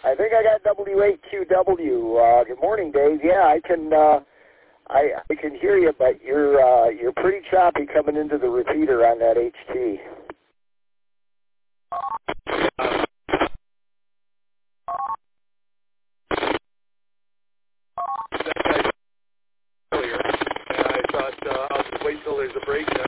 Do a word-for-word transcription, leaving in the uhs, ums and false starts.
I think I got W eight Q W. Uh, good morning, Dave. Yeah, I can. Uh, I I can hear you, but you're uh, you're pretty choppy coming into the repeater on that H T. That guy earlier, and I thought uh, I'll just wait till there's a break, and